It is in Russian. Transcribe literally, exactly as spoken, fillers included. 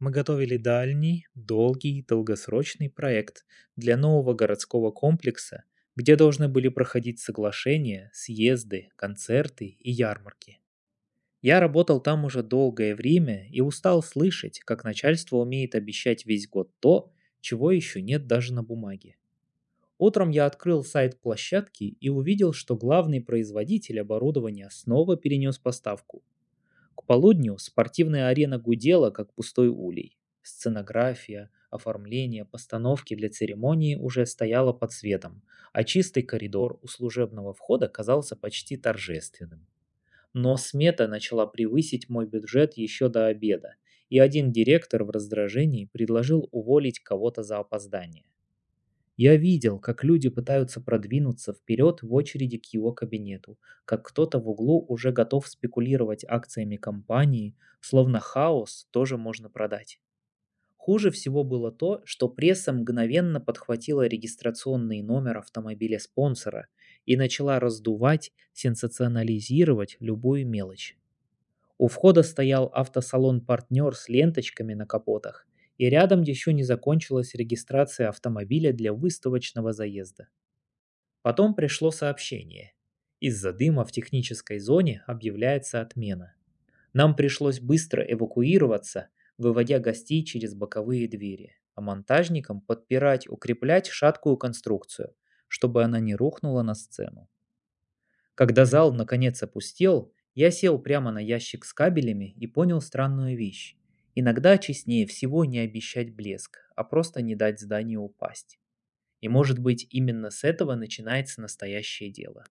Мы готовили дальний, долгий, долгосрочный проект для нового городского комплекса, где должны были проходить соглашения, съезды, концерты и ярмарки. Я работал там уже долгое время и устал слышать, как начальство умеет обещать весь год то, чего еще нет даже на бумаге. Утром я открыл сайт площадки и увидел, что главный производитель оборудования снова перенес поставку. К полудню спортивная арена гудела, как пустой улей. Сценография, оформление, постановки для церемонии уже стояла под светом, а чистый коридор у служебного входа казался почти торжественным. Но смета начала превысить мой бюджет еще до обеда, и один директор в раздражении предложил уволить кого-то за опоздание. Я видел, как люди пытаются продвинуться вперед в очереди к его кабинету, как кто-то в углу уже готов спекулировать акциями компании, словно хаос тоже можно продать. Хуже всего было то, что пресса мгновенно подхватила регистрационный номер автомобиля спонсора и начала раздувать, сенсационализировать любую мелочь. У входа стоял автосалон-партнер с ленточками на капотах, и рядом еще не закончилась регистрация автомобиля для выставочного заезда. Потом пришло сообщение. Из-за дыма в технической зоне объявляется отмена. Нам пришлось быстро эвакуироваться, выводя гостей через боковые двери, а монтажникам подпирать, укреплять шаткую конструкцию, чтобы она не рухнула на сцену. Когда зал наконец опустел, я сел прямо на ящик с кабелями и понял странную вещь. Иногда честнее всего не обещать блеск, а просто не дать зданию упасть. И может быть именно с этого начинается настоящее дело.